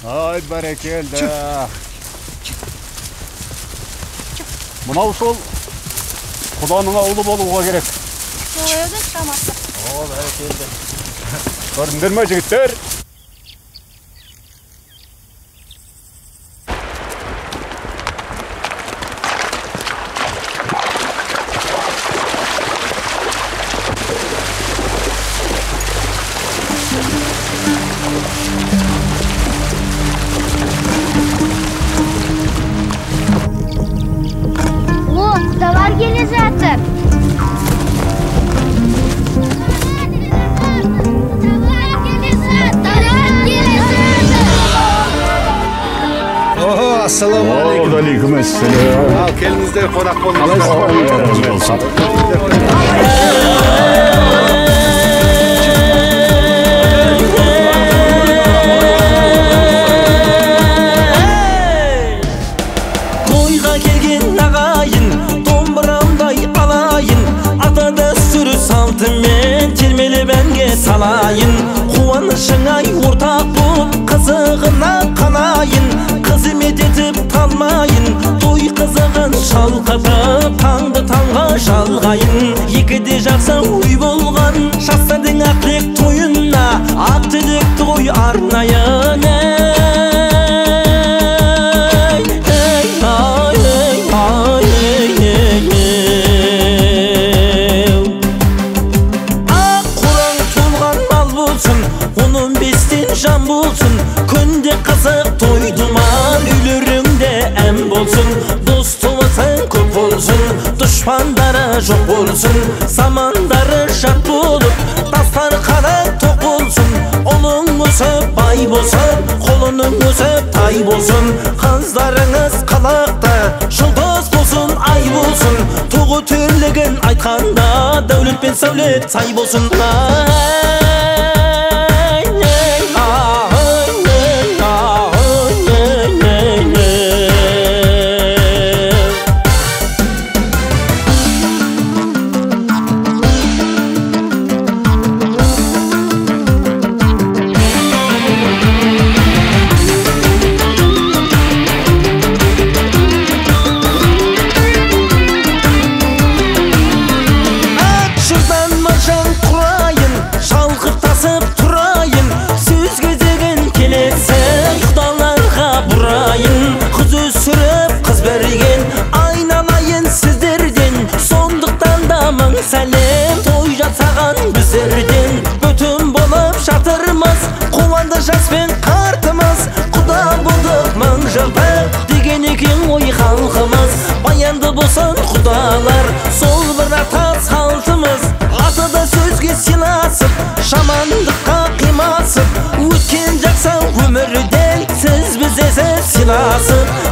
Ай, бәрекелді. Мынау сол Құданың ауылы болуға керек. Солай еді шамасы. О, бәрекелді. Көрдіңдер ме, жігіттер? Davar gelir zaten. Assalamu alaikum. Aleyküm esselam. Al kendinizde konak olun. Olsun. Toyga kelgen nagayın, domburamday alayın. Ata dasturu saltымен kelmeli benge salayın. Kuvanışına ortak bulup kızığına kanayın. Kızmet etip talmayın, toy kızığın şalkatıp tаңды таңға жалғайын. Екіде жақса ой болған, жастардың ақлек тойына ақ тілекті қой арнайын. Жан болсын, күнде қызық тойдыман, үйлеріңде әм болсын. Достылысың көп болсын, дұшпандары жоқ болсын. Замандары жат болып, тастар қанат тоқ болсын. Ұлың өсіп бай болсын, қолының өсіп тай болсын. Қыздарыңыз қалақта, жұлдыз болсын, ай болсын. Тоғы төрлігін айтқанда, дәулет пен сәулет сай болсын. Сәлем той жасаған біздерден бүтін болып жатырмыз. Қуанды жас пен қартымыз, құда болдық мың жылдық деген екен ой халқымыз. Баянды болсын құдалар, сол бір ата салтымыз. Атада сөзге сыйласып, жамандыққа қимасып, өткен жақсы өмірден сіз бізде сыйласып.